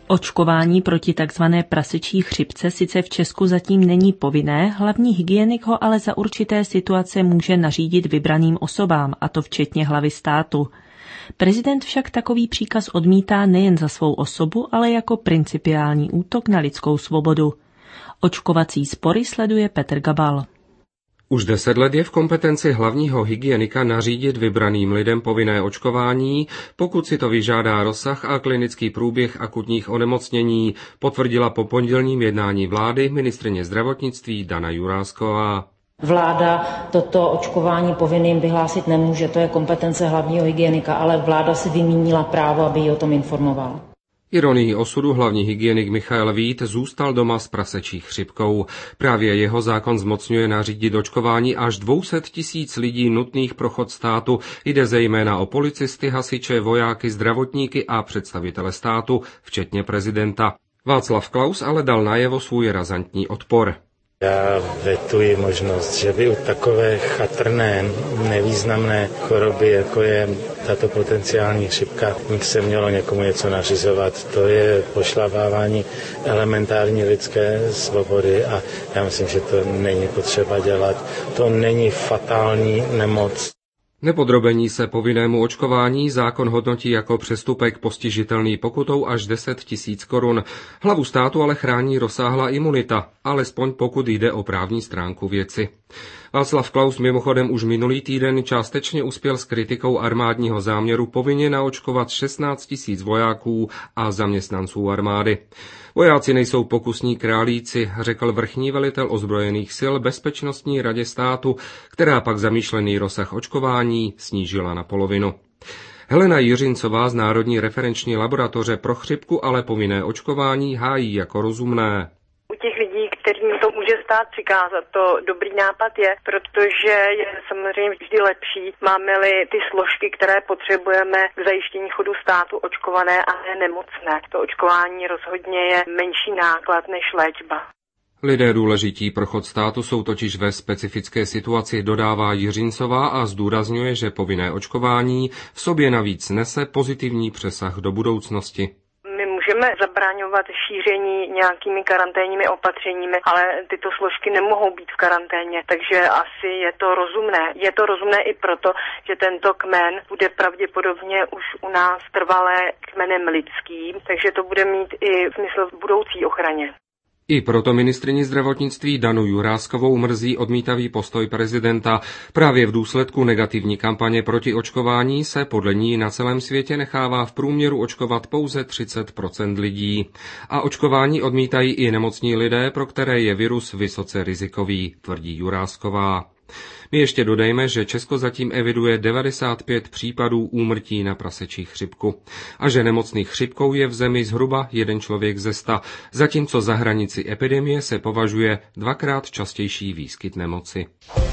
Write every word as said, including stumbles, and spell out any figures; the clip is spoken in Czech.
Očkování proti takzvané prasečí chřipce sice v Česku zatím není povinné, hlavní hygienik ho ale za určité situace může nařídit vybraným osobám, a to včetně hlavy státu. Prezident však takový příkaz odmítá nejen za svou osobu, ale jako principiální útok na lidskou svobodu. Očkovací spory sleduje Petr Gabal. Už deset let je v kompetenci hlavního hygienika nařídit vybraným lidem povinné očkování, pokud si to vyžádá rozsah a klinický průběh akutních onemocnění, potvrdila po pondělním jednání vlády ministryně zdravotnictví Dana Jurásková. Vláda toto očkování povinným vyhlásit nemůže, to je kompetence hlavního hygienika, ale vláda si vymínila právo, aby ji o tom informovala. Ironií osudu hlavní hygienik Michael Vít zůstal doma s prasečí chřipkou. Právě jeho zákon zmocňuje nařídit očkování až dvě stě tisíc lidí nutných pro chod státu. Jde zejména o policisty, hasiče, vojáky, zdravotníky a představitele státu, včetně prezidenta. Václav Klaus ale dal najevo svůj razantní odpor. Já vetuji možnost, že by u takové chatrné, nevýznamné choroby, jako je tato potenciální chřipka, se mělo někomu něco nařizovat. To je pošlapávání elementární lidské svobody a já myslím, že to není potřeba dělat. To není fatální nemoc. Nepodrobení se povinnému očkování zákon hodnotí jako přestupek postižitelný pokutou až deset tisíc korun. Hlavu státu ale chrání rozsáhlá imunita, alespoň pokud jde o právní stránku věci. Václav Klaus mimochodem už minulý týden částečně uspěl s kritikou armádního záměru povinně naočkovat šestnáct tisíc vojáků a zaměstnanců armády. Vojáci nejsou pokusní králíci, řekl vrchní velitel ozbrojených sil Bezpečnostní radě státu, která pak zamýšlený rozsah očkování snížila na polovinu. Helena Jiřincová z Národní referenční laboratoře pro chřipku ale povinné očkování hájí jako rozumné. U těch lidí, kterým to může stát přikázat, to dobrý nápad je, protože je samozřejmě vždy lepší, máme-li ty složky, které potřebujeme k zajištění chodu státu očkované a ne nemocné. To očkování rozhodně je menší náklad než léčba. Lidé důležití pro chod státu jsou totiž ve specifické situaci, dodává Jiřincová a zdůrazňuje, že povinné očkování v sobě navíc nese pozitivní přesah do budoucnosti. Můžeme zabraňovat šíření nějakými karanténními opatřeními, ale tyto složky nemohou být v karanténě, takže asi je to rozumné. Je to rozumné i proto, že tento kmen bude pravděpodobně už u nás trvalé kmenem lidským, takže to bude mít i smysl v budoucí ochraně. I proto ministryni zdravotnictví Danu Juráskovou mrzí odmítavý postoj prezidenta. Právě v důsledku negativní kampaně proti očkování se podle ní na celém světě nechává v průměru očkovat pouze třicet procent lidí. A očkování odmítají i nemocní lidé, pro které je virus vysoce rizikový, tvrdí Jurásková. My ještě dodejme, že Česko zatím eviduje devadesát pět případů úmrtí na prasečí chřipku a že nemocných chřipkou je v zemi zhruba jeden člověk ze sta, zatímco za hranici epidemie se považuje dvakrát častější výskyt nemoci.